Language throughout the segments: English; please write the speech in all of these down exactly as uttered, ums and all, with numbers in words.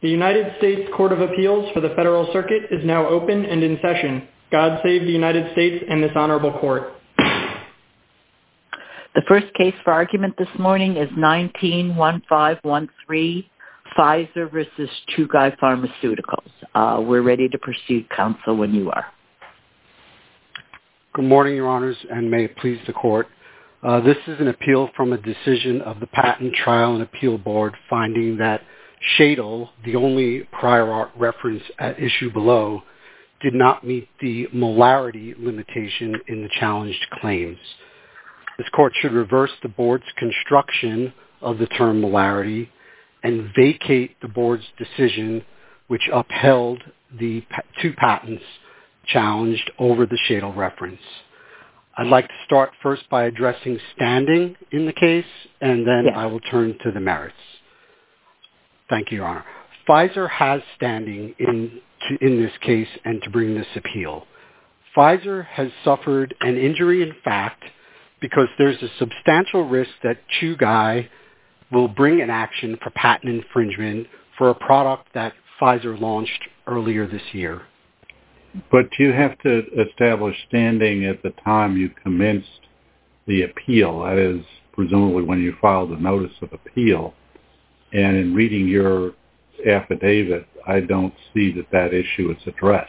The United States Court of Appeals for the Federal Circuit is now open and in session. God save the United States and this honorable court. The first case for argument this morning is nineteen fifteen thirteen, Pfizer versus Chugai Pharmaceuticals. Uh, we're ready to proceed, counsel, when you are. Good morning, Your Honors, and may it please the court. Uh, this is an appeal from a decision of the Patent Trial and Appeal Board finding that Shadle, the only prior art reference at issue below, did not meet the molarity limitation in the challenged claims. This court should reverse the board's construction of the term molarity and vacate the board's decision, which upheld the two patents challenged over the Shadle reference. I'd like to start first by addressing standing in the case, and then yes. I will turn to the merits. Thank you, Your Honor. Pfizer has standing in, to, in this case and to bring this appeal. Pfizer has suffered an injury in fact because there's a substantial risk that Chugai will bring an action for patent infringement for a product that Pfizer launched earlier this year. But you have to establish standing at the time you commenced the appeal, that is, presumably when you filed the notice of appeal. And in reading your affidavit, I don't see that that issue is addressed.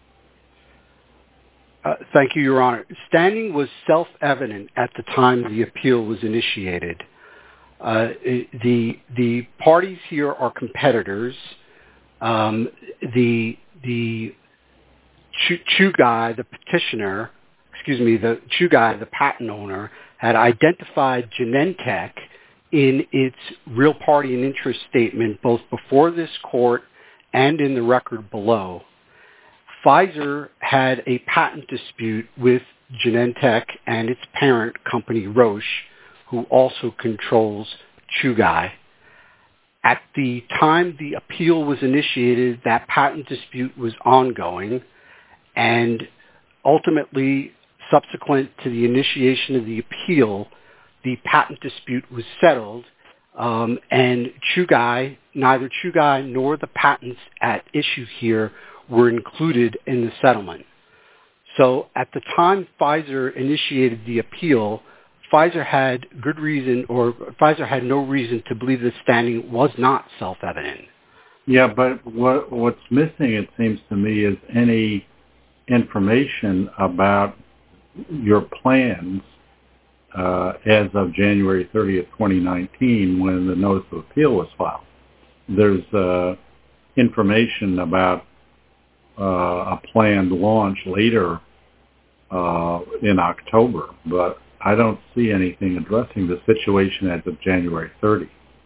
Uh, thank you, Your Honor. Standing was self-evident at the time the appeal was initiated. Uh, the the parties here are competitors. Um, the the Chugai, the petitioner, excuse me, the Chugai, the patent owner, had identified Genentech in its real party and interest statement both before this court and in the record below. Pfizer had a patent dispute with Genentech and its parent company, Roche, who also controls Chugai. At the time the appeal was initiated, that patent dispute was ongoing, and ultimately, subsequent to the initiation of the appeal, the patent dispute was settled, um, and Chugai, neither Chugai nor the patents at issue here were included in the settlement. So at the time Pfizer initiated the appeal, Pfizer had good reason, or Pfizer had no reason to believe that standing was not self-evident. Yeah, but what what's missing, it seems to me, is any information about your plans uh, as of January thirtieth, twenty nineteen, when the notice of appeal was filed. There's uh, information about uh, a planned launch later uh, in October, but I don't see anything addressing the situation as of January thirtieth.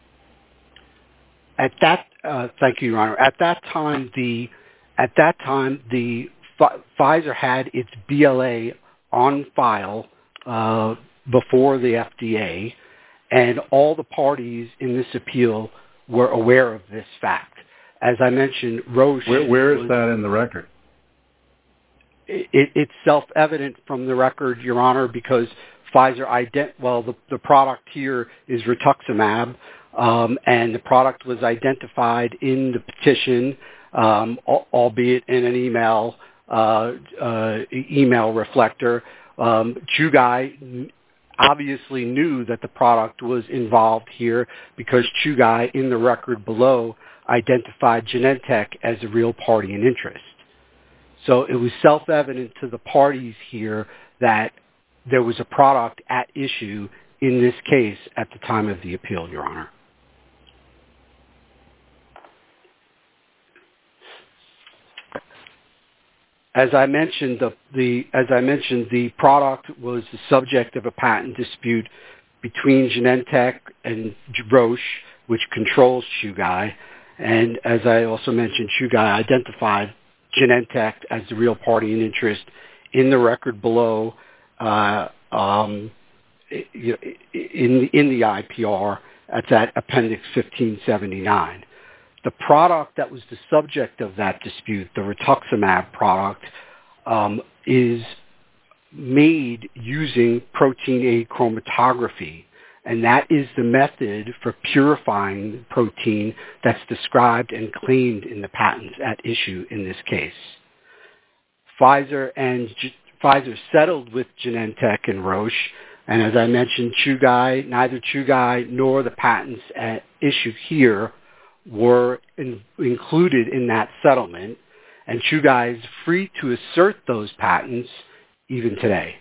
At that, uh, thank you, Your Honor. At that time, the at that time the Pfizer had its B L A on file uh, before the F D A, and all the parties in this appeal were aware of this fact. As I mentioned, Roche... Where, where is was, that in the record? It, it's self-evident from the record, Your Honor, because Pfizer... Ident- well, the, the product here is rituximab, um, and the product was identified in the petition, um, albeit in an email... Uh, uh, email reflector. Um, Chugai obviously knew that the product was involved here because Chugai, in the record below, identified Genentech as a real party in interest. So it was self-evident to the parties here that there was a product at issue in this case at the time of the appeal, Your Honor. As I mentioned, the, the as I mentioned, the product was the subject of a patent dispute between Genentech and Roche, which controls Chugai. And as I also mentioned, Chugai identified Genentech as the real party in interest in the record below, uh, um, in in the I P R. That's at Appendix fifteen seventy-nine. The product that was the subject of that dispute, the rituximab product, um, is made using protein A chromatography, and that is the method for purifying protein that's described and claimed in the patents at issue in this case. Pfizer and G- Pfizer settled with Genentech and Roche, and as I mentioned, Chugai, neither Chugai nor the patents at issue here were in, included in that settlement, and Chugai is free to assert those patents even today.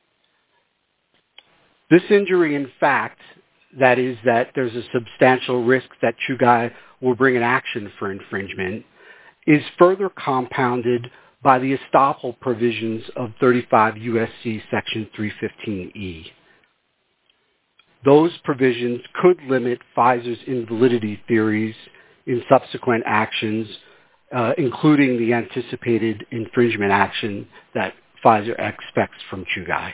This injury, in fact, that is that there's a substantial risk that Chugai will bring an action for infringement, is further compounded by the estoppel provisions of thirty-five U S C Section three fifteen E. Those provisions could limit Pfizer's invalidity theories in subsequent actions, uh, including the anticipated infringement action that Pfizer expects from Chugai.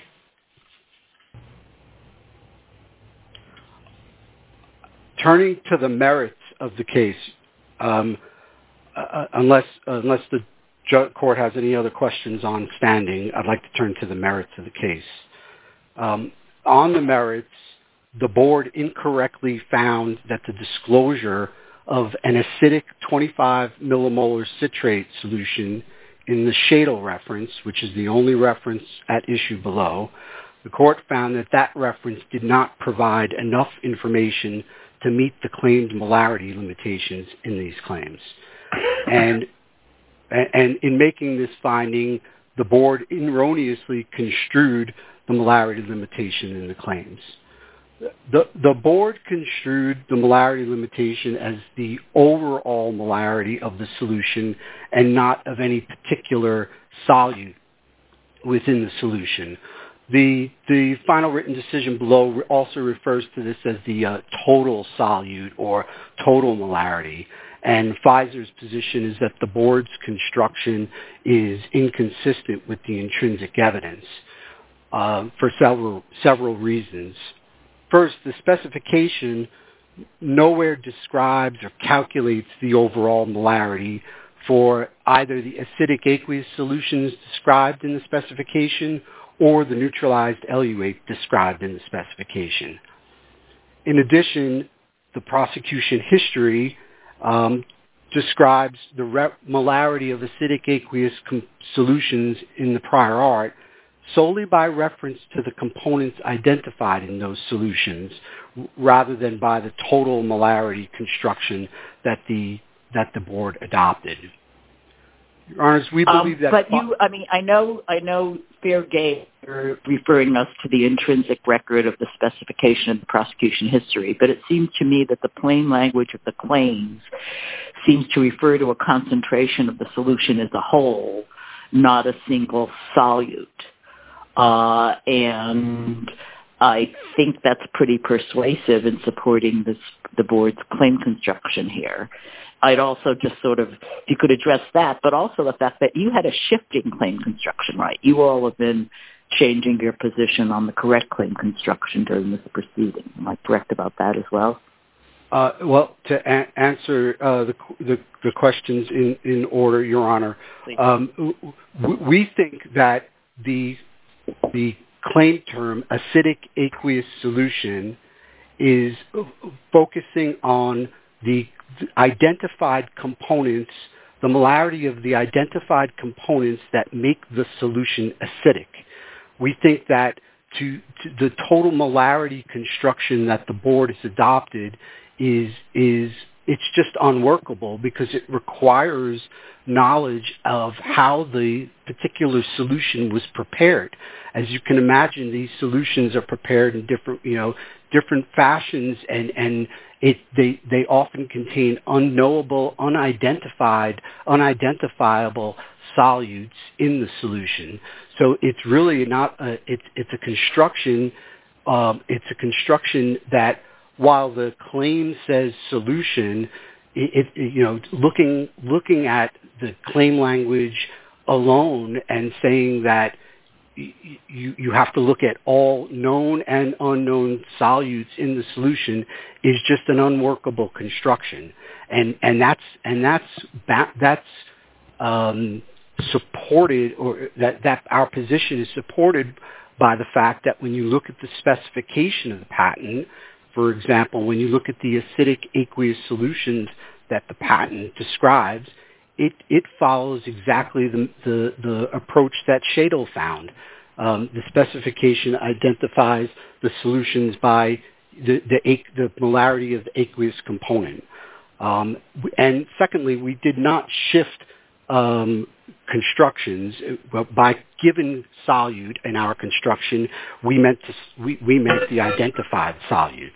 Turning to the merits of the case, um, uh, unless unless the court has any other questions on standing, I'd like to turn to the merits of the case. Um, on the merits, the board incorrectly found that the disclosure of an acidic twenty-five millimolar citrate solution in the Shadle reference, which is the only reference at issue below, the court found that that reference did not provide enough information to meet the claimed molarity limitations in these claims. And, and in making this finding, the board erroneously construed the molarity limitation in the claims. The, the board construed the molarity limitation as the overall molarity of the solution and not of any particular solute within the solution. The, the final written decision below also refers to this as the uh, total solute or total molarity. And Pfizer's position is that the board's construction is inconsistent with the intrinsic evidence uh, for several, several reasons. First, the specification nowhere describes or calculates the overall molarity for either the acidic aqueous solutions described in the specification or the neutralized eluate described in the specification. In addition, the prosecution history um, describes the re- molarity of acidic aqueous com- solutions in the prior art solely by reference to the components identified in those solutions rather than by the total molarity construction that the that the board adopted. Your Honors, we believe um, that... But you, I mean, I know, I know fair game, you're referring us to the intrinsic record of the specification and the prosecution history, but it seems to me that the plain language of the claims seems to refer to a concentration of the solution as a whole, not a single solute. Uh, and I think that's pretty persuasive in supporting this, the board's claim construction here. I'd also just sort of, if you could address that, but also the fact that you had a shifting claim construction, right? You all have been changing your position on the correct claim construction during this proceeding. Am I correct about that as well? Uh, well, to a- answer uh, the, the, the questions in, in order, Your Honor, um, w- we think that the the claim term acidic aqueous solution is focusing on the identified components, the molarity of the identified components that make the solution acidic. We think that to, to the total molarity construction that the board has adopted is is it's just unworkable because it requires knowledge of how the particular solution was prepared. As you can imagine, these solutions are prepared in different, you know, different fashions, and and it they they often contain unknowable, unidentified, unidentifiable solutes in the solution. So it's really not a, it's it's a construction. Um, it's a construction that, while the claim says solution, it, it, you know, looking looking at the claim language alone and saying that you you have to look at all known and unknown solutes in the solution is just an unworkable construction, and and that's and that's that's um, supported, or that that our position is supported by the fact that when you look at the specification of the patent, for example, when you look at the acidic aqueous solutions that the patent describes, it, it follows exactly the, the, the approach that Shadle found. Um, the specification identifies the solutions by the, the, the molarity of the aqueous component. Um, and secondly, we did not shift um, constructions. By giving solute in our construction, we meant to, we, we meant the identified solutes.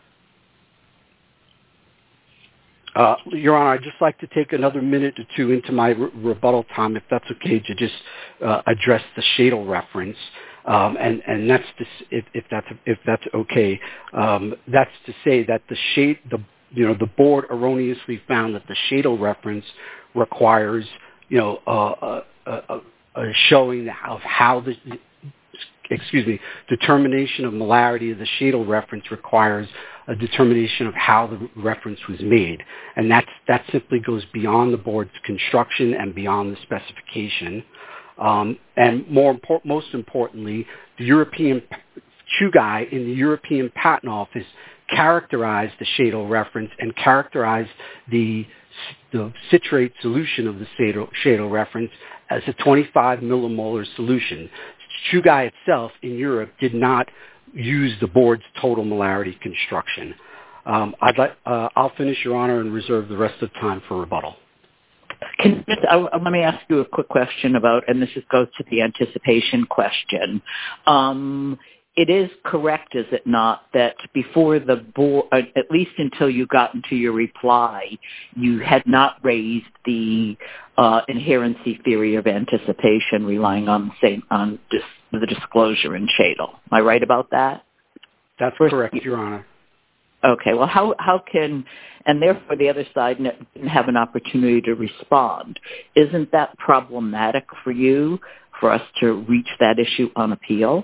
Uh, Your Honor, I'd just like to take another minute or two into my re- rebuttal time, if that's okay, to just uh, address the Shadle reference, um, and and that's to, if, if that's if that's okay. Um, that's to say that the shade the you know the board erroneously found that the Shadle reference requires you know uh, a, a, a showing of how the excuse me determination of molarity of the Shadle reference requires a determination of how the reference was made, and that's, that simply goes beyond the board's construction and beyond the specification. Um, and more import, most importantly, the European Chugai in the European Patent Office characterized the Shadle reference and characterized the, the citrate solution of the Shadle, Shadle reference as a twenty-five millimolar solution. Chugai itself in Europe did not use the board's total molarity construction. Um, I'd like, uh, I'll finish, Your Honor, and reserve the rest of the time for rebuttal. Can, I, let me ask you a quick question about, and this just goes to the anticipation question. Um, it is correct, is it not, that before the board, uh, at least until you got into your reply, you had not raised the uh, inherency theory of anticipation relying on the same on dis, the disclosure in Shadle. Am I right about that? That's First, correct, Your Honor. Okay. Well, how how can, and therefore the other side didn't have an opportunity to respond. Isn't that problematic for you, for us to reach that issue on appeal?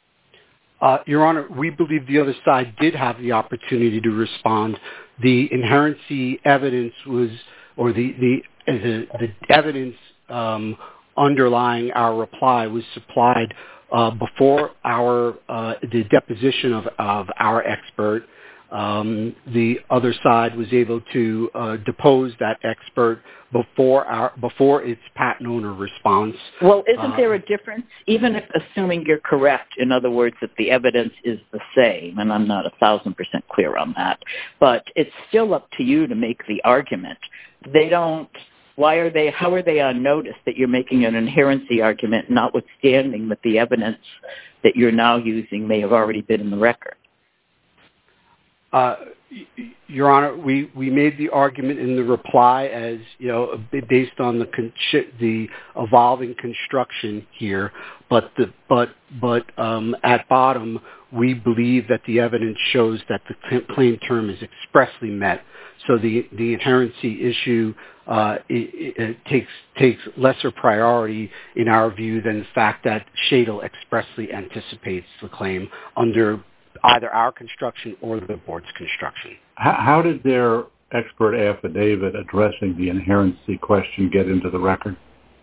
Uh, Your Honor, we believe the other side did have the opportunity to respond. The inherency evidence was, or the the the, the evidence um, underlying our reply was supplied uh, before our uh, the deposition of, of our expert. Um, the other side was able to uh, depose that expert before our before its patent owner response. Well, isn't uh, there a difference, even if assuming you're correct, in other words, that the evidence is the same, and I'm not a thousand percent clear on that, but it's still up to you to make the argument. They don't, why are they, how are they on notice that you're making an inherency argument, notwithstanding that the evidence that you're now using may have already been in the record? Uh, Your Honor, we, we made the argument in the reply as, you know, based on the con- the evolving construction here, but the but but um, at bottom we believe that the evidence shows that the claim term is expressly met. So the the inherency issue uh, it, it takes takes lesser priority in our view than the fact that Shadle expressly anticipates the claim under either our construction or the board's construction. How, how did their expert affidavit addressing the inherency question get into the record?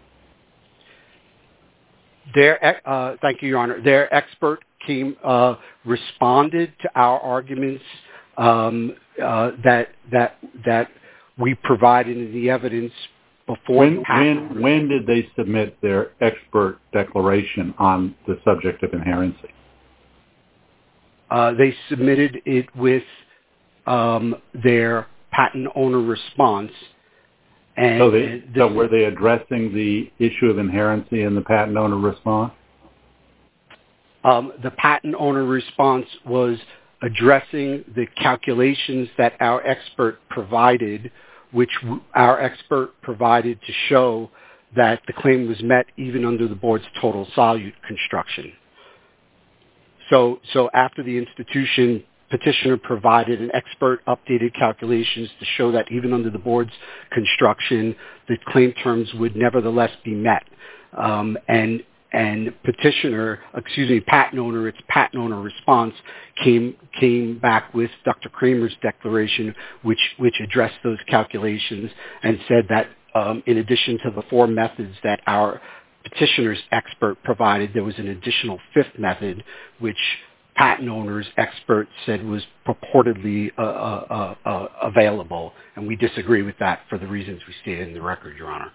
Their, uh, thank you, Your Honor. Their expert came, uh, responded to our arguments um, uh, that that that we provided in the evidence before. When, the patent. when when did they submit their expert declaration on the subject of inherency? Uh, they submitted it with um, their patent owner response. And so, they, this, so were they addressing the issue of inherency in the patent owner response? Um, the patent owner response was addressing the calculations that our expert provided, which w- our expert provided to show that the claim was met even under the board's total solute construction. So, so after the institution, petitioner provided an expert updated calculations to show that even under the board's construction, the claim terms would nevertheless be met. Um, and and petitioner, excuse me, patent owner, its patent owner response came came back with Doctor Kramer's declaration, which which addressed those calculations and said that um, in addition to the four methods that our petitioner's expert provided there was an additional fifth method, which patent owner's expert said was purportedly uh, uh, uh, available, and we disagree with that for the reasons we stated in the record, Your Honor.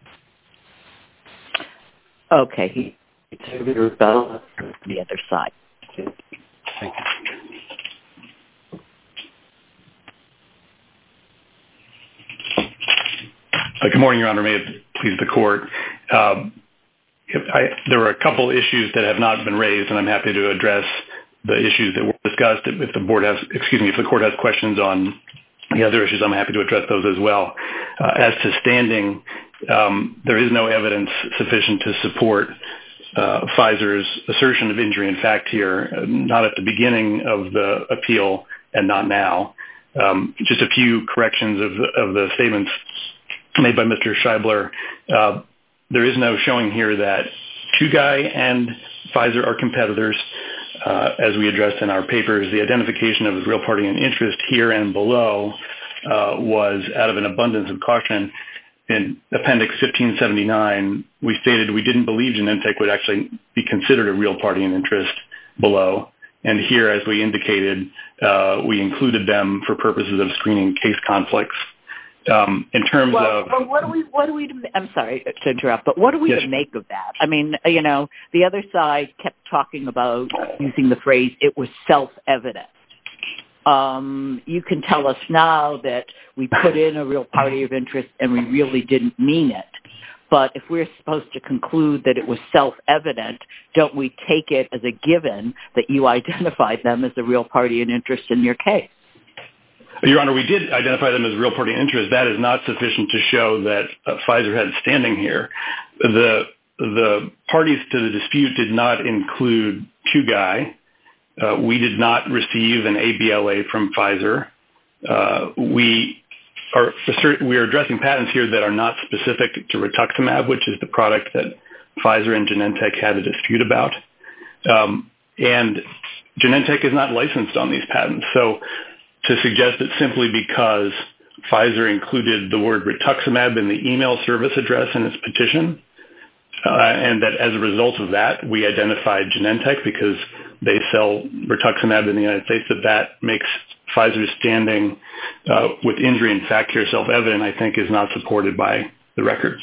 Okay. He the other side. Thank you. Uh, good morning, Your Honor. May it please the Court. Um, if I, there were a couple issues that have not been raised, and I'm happy to address the issues that were discussed. If the board has, excuse me, if the Court has questions on the other issues, I'm happy to address those as well. Uh, as to standing, um, there is no evidence sufficient to support uh, Pfizer's assertion of injury in fact here, uh, not at the beginning of the appeal and not now. Um, just a few corrections of the, of the statements made by Mister Scheibler. Uh, there is no showing here that Chugai and Pfizer are competitors. Uh, as we addressed in our papers, the identification of the real party in interest here and below uh, was out of an abundance of caution. In Appendix fifteen seventy-nine, we stated we didn't believe Genentech would actually be considered a real party in interest below. And here, as we indicated, uh, we included them for purposes of screening case conflicts. Um, in terms well, of, well, what do we, what do we? I'm sorry to interrupt, but what do we yes. to make of that? I mean, you know, the other side kept talking about using the phrase "it was self-evident." Um, you can tell us now that we put in a real party of interest and we really didn't mean it. But if we're supposed to conclude that it was self-evident, don't we take it as a given that you identified them as a real party in interest in your case? Your Honor, we did identify them as a real party in interest. That is not sufficient to show that uh, Pfizer had standing here. The the parties to the dispute did not include Chugai. Uh, we did not receive an A B L A from Pfizer. Uh, we are we are addressing patents here that are not specific to rituximab, which is the product that Pfizer and Genentech had a dispute about. Um, and Genentech is not licensed on these patents. So to suggest that simply because Pfizer included the word rituximab in the email service address in its petition, uh, and that as a result of that, we identified Genentech because they sell rituximab in the United States, that that makes Pfizer's standing uh, with injury in fact here self-evident, I think is not supported by the record.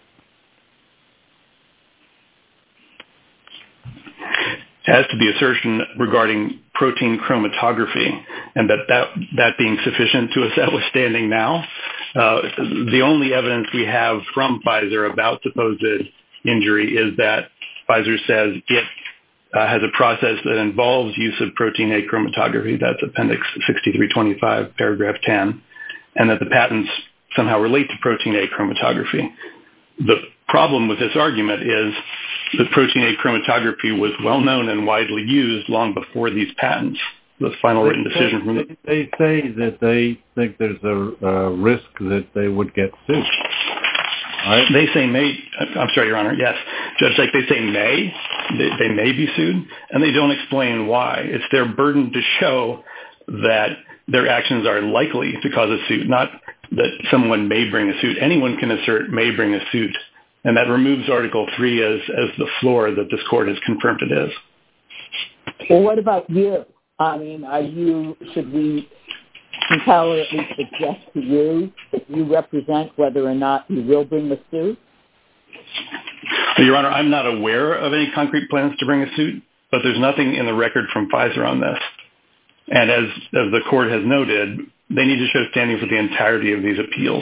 As to the assertion regarding protein chromatography and that that, that being sufficient to establish standing now, uh, the only evidence we have from Pfizer about supposed injury is that Pfizer says it uh, has a process that involves use of protein A chromatography. That's Appendix sixty-three twenty-five, paragraph ten, and that the patents somehow relate to protein A chromatography. The problem with this argument is that protein A chromatography was well known and widely used long before these patents. The final written decision from the... They say that they think there's a, a risk that they would get sued. Right? They say may. I'm sorry, Your Honor. Yes, Judge, like they say may. They, they may be sued, and they don't explain why. It's their burden to show that their actions are likely to cause a suit, not that someone may bring a suit. Anyone can assert may bring a suit, and that removes Article three as, as the floor that this court has confirmed it is. Well, what about you? I mean, are you, should we compel or at least suggest to you that you represent whether or not you will bring the suit? Your Honor, I'm not aware of any concrete plans to bring a suit, but there's nothing in the record from Pfizer on this. And as, as the court has noted, they need to show standing for the entirety of these appeals.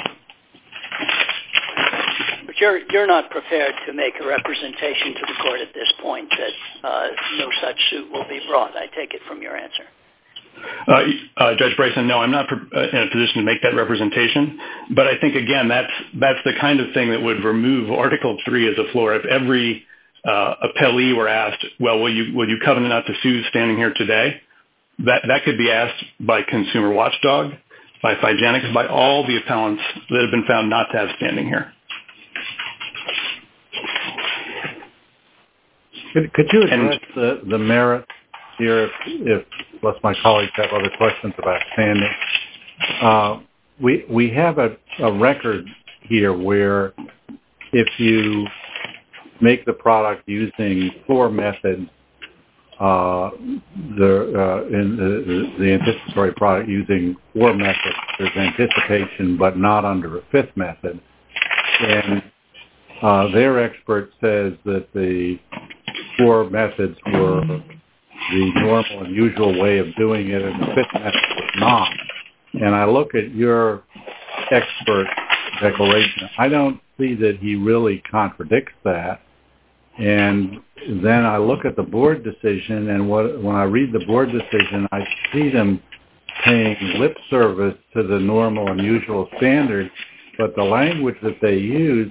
But you're, you're not prepared to make a representation to the court at this point that uh, no such suit will be brought, I take it from your answer. Uh, uh, Judge Bryson, no, I'm not in a position to make that representation. But I think, again, that's that's the kind of thing that would remove Article three as a floor. If every uh, appellee were asked, well, will you will you covenant not to sue standing here today? That that could be asked by Consumer Watchdog, by Phygenics, by all the appellants that have been found not to have standing here. Could, could you address the, the merits here, if, if unless my colleagues have other questions about standing? Uh, we we have a, a record here where if you make the product using floor methods, uh, the, uh, in the, the anticipatory product using four methods. There's anticipation, but not under a fifth method. And uh, their expert says that the four methods were the normal and usual way of doing it, and the fifth method was not. And I look at your expert declaration. I don't see that he really contradicts that. And then I look at the board decision, and what, when I read the board decision, I see them paying lip service to the normal and usual standard, but the language that they use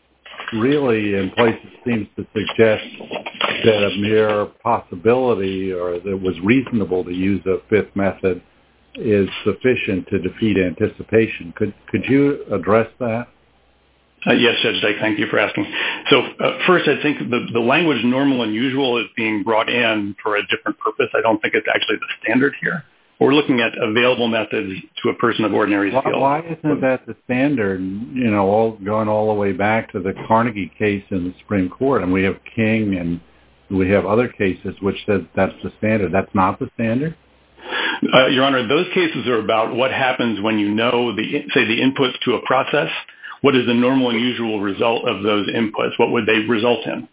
really in places seems to suggest that a mere possibility or that it was reasonable to use a fifth method is sufficient to defeat anticipation. Could could you address that? Uh, yes, Judge Dyke, thank you for asking. So uh, first, I think the, the language normal and usual is being brought in for a different purpose. I don't think it's actually the standard here. We're looking at available methods to a person of ordinary skill. Why, why isn't that the standard, you know, all, going all the way back to the Carnegie case in the Supreme Court? And we have King and we have other cases which says that's the standard. That's not the standard? Uh, Your Honor, those cases are about what happens when you know, the say, the inputs to a process. What is the normal and usual result of those inputs? What would they result in?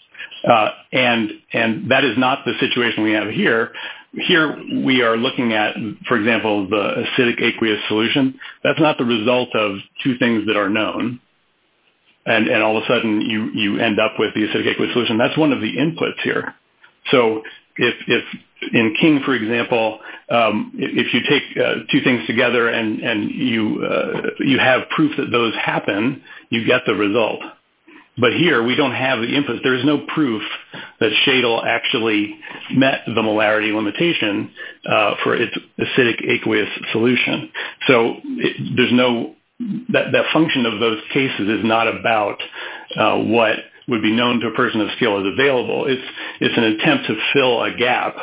Uh, and and that is not the situation we have here. Here we are looking at, for example, the acidic aqueous solution. That's not the result of two things that are known. And, and all of a sudden you, you end up with the acidic aqueous solution. That's one of the inputs here. So if, if in King, for example, um, if you take uh, two things together and, and you, uh, you have proof that those happen, you get the result. But here we don't have the inputs. There is no proof that Shadle actually met the molarity limitation uh, for its acidic aqueous solution. So it, there's no that, that function of those cases is not about uh, what would be known to a person of skill as available. It's it's an attempt to fill a gap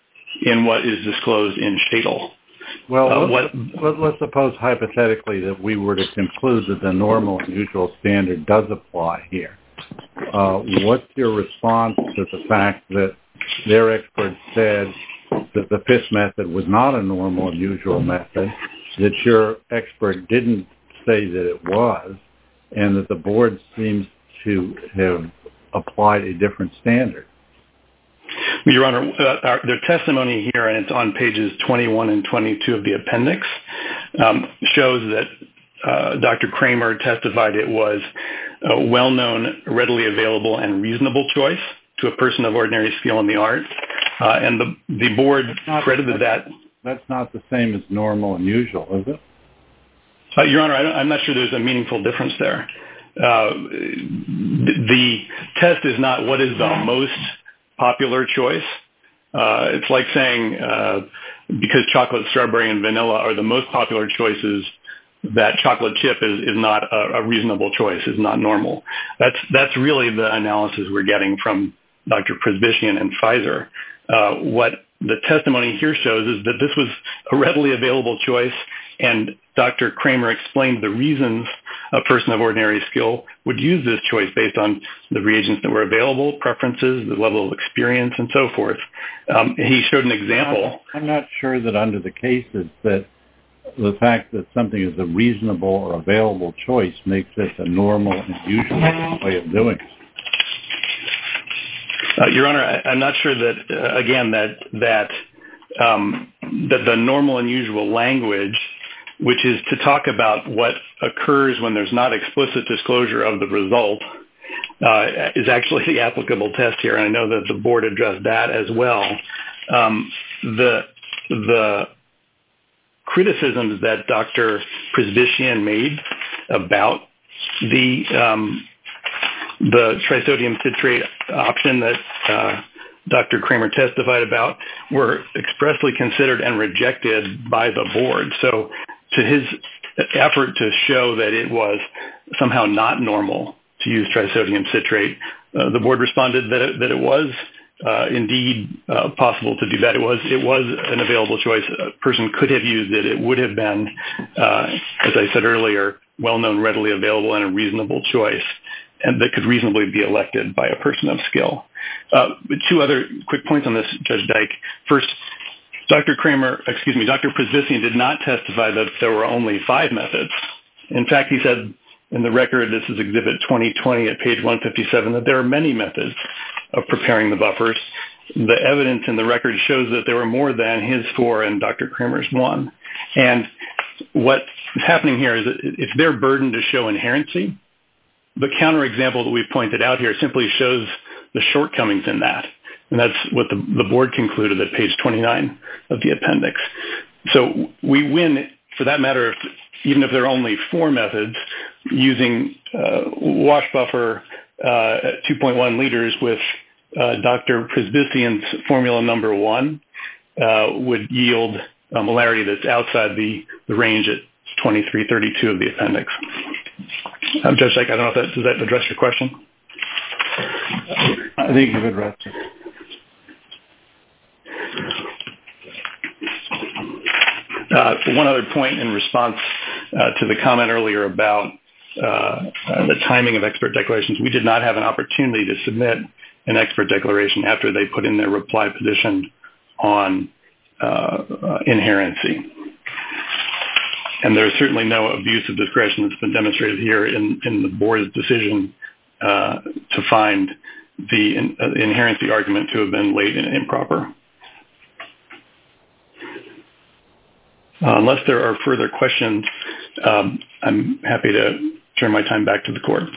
in what is disclosed in Shadle. Well, uh, let's, what, let's suppose hypothetically that we were to conclude that the normal and usual standard does apply here. Uh, what's your response to the fact that their expert said that the fifth method was not a normal and usual method, that your expert didn't say that it was, and that the board seems to have applied a different standard? Your Honor, uh, our, their testimony here, and it's on pages twenty-one and twenty-two of the appendix, um, shows that uh, Doctor Kramer testified it was a well-known, readily available, and reasonable choice to a person of ordinary skill in the art. Uh, and the, the board credited that. That's not the same as normal and usual, is it? Uh, Your Honor, I, I'm not sure there's a meaningful difference there. Uh, the, the test is not what is the most popular choice. Uh, it's like saying uh, because chocolate, strawberry, and vanilla are the most popular choices, that chocolate chip is, is not a, a reasonable choice, is not normal. That's that's really the analysis we're getting from Doctor Prysbyshian and Pfizer. Uh, what the testimony here shows is that this was a readily available choice, and Doctor Kramer explained the reasons a person of ordinary skill would use this choice based on the reagents that were available, preferences, the level of experience, and so forth. Um, he showed an example. I'm not sure that under the cases that the fact that something is a reasonable or available choice makes it a normal and usual way of doing it. Uh, Your Honor, I, I'm not sure that, uh, again, that that um, that the normal and usual language, which is to talk about what occurs when there's not explicit disclosure of the result, uh, is actually the applicable test here. And I know that the board addressed that as well. Um, the the criticisms that Doctor Prysbyshian made about the um, the trisodium citrate option that uh, Doctor Kramer testified about were expressly considered and rejected by the board. So to his effort to show that it was somehow not normal to use trisodium citrate, uh, the board responded that it, that it was uh, indeed uh, possible to do that. It was it was an available choice. A person could have used it. It would have been, uh, as I said earlier, well-known, readily available, and a reasonable choice. and that could reasonably be elected by a person of skill. Uh, two other quick points on this, Judge Dyke. First, Doctor Kramer, excuse me, Doctor Prozvisian did not testify that there were only five methods. In fact, he said in the record, this is Exhibit twenty twenty at page one fifty-seven, that there are many methods of preparing the buffers. The evidence in the record shows that there were more than his four and Doctor Kramer's one. And what is happening here is that it's their burden to show inherency. The counterexample that we've pointed out here simply shows the shortcomings in that. And that's what the, the board concluded at page twenty-nine of the appendix. So we win, for that matter, if, even if there are only four methods, using uh, wash buffer uh, at two point one liters with uh, Doctor Prozvisian's formula number one uh, would yield a molarity that's outside the, the range at twenty-three thirty-two of the appendix. Um, Judge Dyke, I don't know if that, does that address your question? I think you've addressed it. Uh, one other point in response uh, to the comment earlier about uh, uh, the timing of expert declarations, we did not have an opportunity to submit an expert declaration after they put in their reply petition on uh, uh, inherency. And there's certainly no abuse of discretion that's been demonstrated here in, in the board's decision uh, to find the in, uh, inherency argument to have been late and improper. Uh, unless there are further questions, um, I'm happy to turn my time back to the court.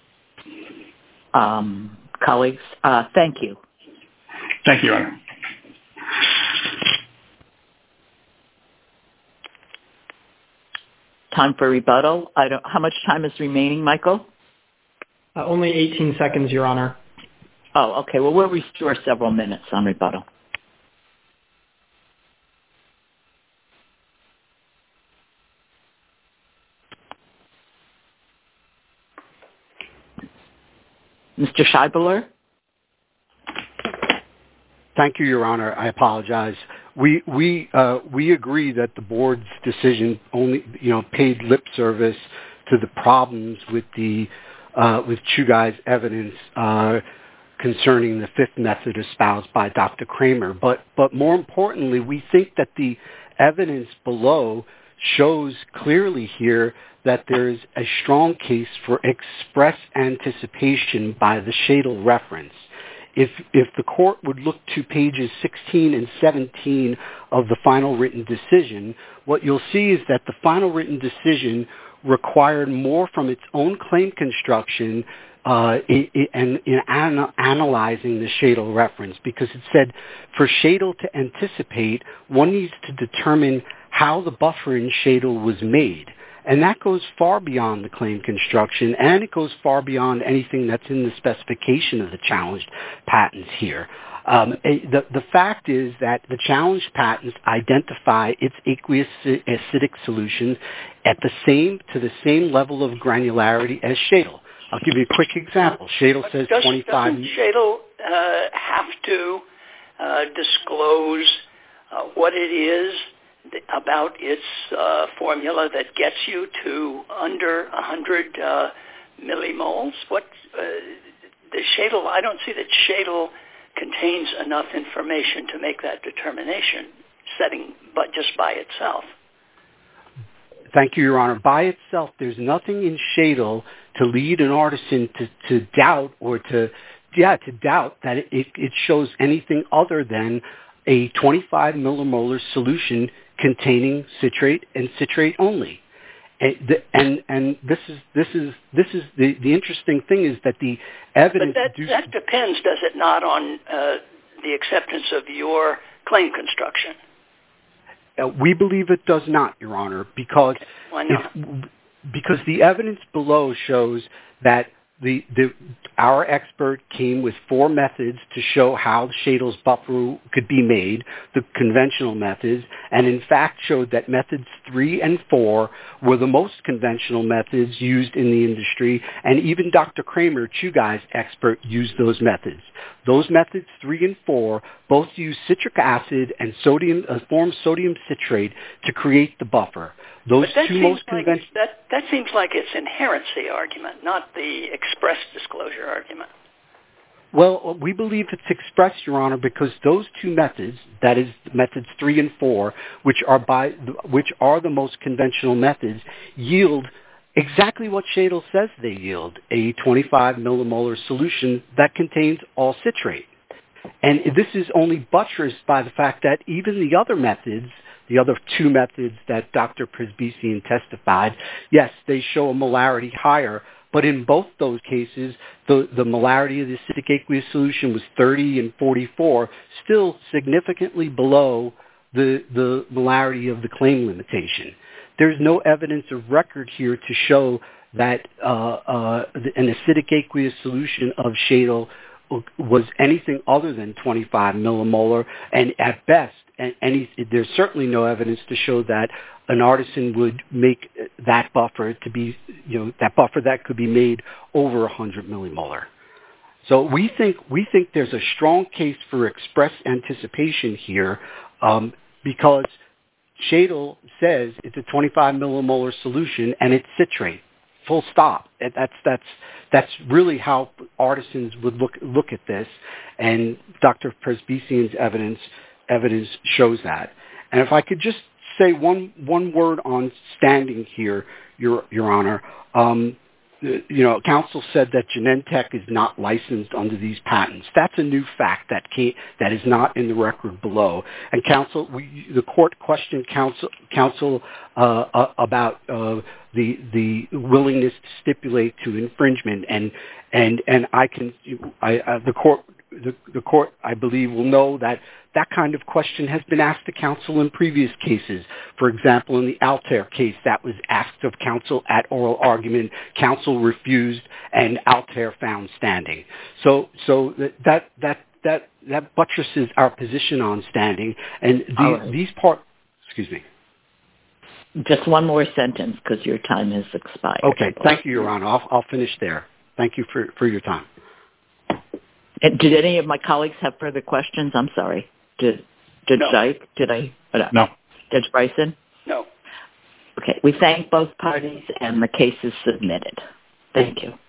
Um, colleagues, uh, thank you. Thank you, Your Honor. Time for rebuttal. I don't. How much time is remaining, Michael? Uh, only eighteen seconds, Your Honor. Oh, okay. Well, we'll restore several minutes on rebuttal. Mister Scheibler? Thank you, Your Honor. I apologize. We we uh, we agree that the board's decision only, you know, paid lip service to the problems with the uh, with Chugai's evidence uh, concerning the fifth method espoused by Doctor Kramer. But but more importantly, we think that the evidence below shows clearly here that there is a strong case for express anticipation by the Shadle reference. If if the court would look to pages sixteen and seventeen of the final written decision, what you'll see is that the final written decision required more from its own claim construction uh, in, in, in an, analyzing the Shadle reference, because it said for Shadle to anticipate, one needs to determine how the buffer in Shadle was made. And that goes far beyond the claim construction, and it goes far beyond anything that's in the specification of the challenged patents here. Um, the, the fact is that the challenged patents identify its aqueous acidic solutions at the same to the same level of granularity as Shadle. I'll give you a quick example. Shadle says Does, twenty-five. Doesn't Shadle uh, have to uh, disclose uh, what it is about its uh, formula that gets you to under one hundred uh, millimoles? What uh, the Shadle? I don't see that Shadle contains enough information to make that determination, setting, but just by itself. Thank you, Your Honor. By itself, there's nothing in Shadle to lead an artisan to, to doubt or to, yeah, to doubt that it, it shows anything other than a twenty-five millimolar solution containing citrate and citrate only. And, the, and and this is this is this is the, the interesting thing is that the evidence. But that, do, that depends, does it not, on uh, the acceptance of your claim construction? Uh, we believe it does not, Your Honor, because okay. Why not? If, because the evidence below shows that the the our expert came with four methods to show how Shadle's buffer could be made, the conventional methods, and in fact showed that methods three and four were the most conventional methods used in the industry, and even Doctor Kramer, Chugai's expert, used those methods. Those methods, three and four, both use citric acid and sodium, uh, form sodium citrate to create the buffer. those but that two seems most like, conventional... That, that seems like it's inherency argument, not the express disclosure argument. Well, we believe it's expressed, Your Honor, because those two methods, that is methods three and four, which are by which are the most conventional methods, yield exactly what Shadle says they yield, a twenty-five millimolar solution that contains all citrate. And this is only buttressed by the fact that even the other methods, the other two methods that Doctor Presbysian testified, yes, they show a molarity higher, but in both those cases, the, the molarity of the acidic aqueous solution was thirty and forty-four, still significantly below the, the molarity of the claim limitation. There's no evidence of record here to show that uh, uh, an acidic aqueous solution of Shadle was anything other than twenty-five millimolar, and at best, and any, there's certainly no evidence to show that an artisan would make that buffer to be, you know, that buffer that could be made over one hundred millimolar. So we think we think there's a strong case for express anticipation here, um, because Shadle says it's a twenty-five millimolar solution and it's citrate. Full stop. That's that's that's really how artisans would look look at this, and Doctor Presbysian's evidence evidence shows that. And if I could just say one one word on standing here, Your Your Honor. Um, you know, counsel said that Genentech is not licensed under these patents. That's a new fact that can't, that is not in the record below. And counsel, we, the court questioned counsel counsel uh, uh, about uh, the the willingness to stipulate to infringement, and and and I can I, uh, the court the, the court I believe will know that that kind of question has been asked to counsel in previous cases. For example, in the Altair case, that was asked of counsel at oral argument. Counsel refused, and Altair found standing. So, so that that that that buttresses our position on standing. And these, right. these part, excuse me. Just one more sentence, because your time has expired. Okay, thank you, Your Honor. I'll, I'll finish there. Thank you for, for your time. And did any of my colleagues have further questions? I'm sorry. Did Judge no. Dyke? Did I? No. Judge Bryson? No. Okay. We thank both parties, and the case is submitted. Thank you.